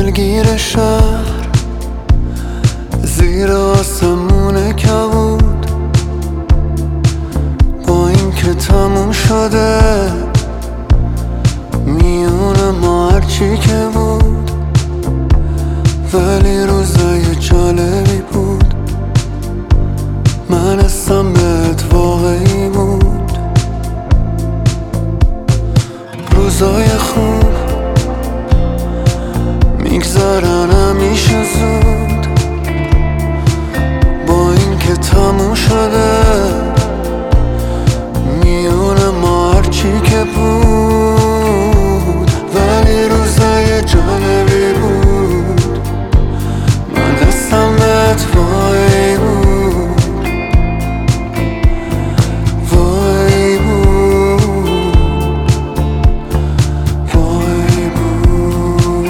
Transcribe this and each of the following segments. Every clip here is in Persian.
دلگیر شهر زیر آسمون کبود، با این که تموم شده میون ما هرچی که بود، ولی روزای جالبی بود. من حسم بهت واقعی بود. روزای خوب میگذرن همیشه زود، با این که تموم شده میون ما هرچی که بود، ولی روزای جالبی بود. من دستم بهت وای بود، وای بود، وای بود.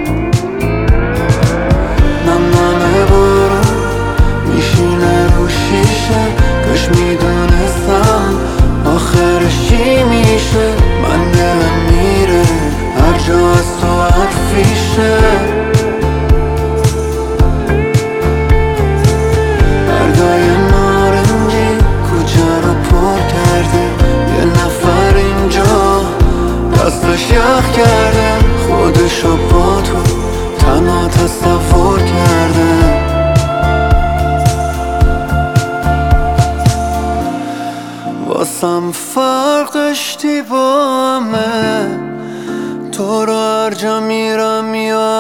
نمنمه بارون میشینه رو شیشه، کاش میدونستم آخرش چی میشه. من دلم میره هر جا از تو حرفیشه، بردای نارنجی کوچه رو پر کرده، یه نفر اینجا دستش یخ کرده، خودشو با تو تنها تصور کرده. واسم فرقش با همه، تو رو هر جا میرم یا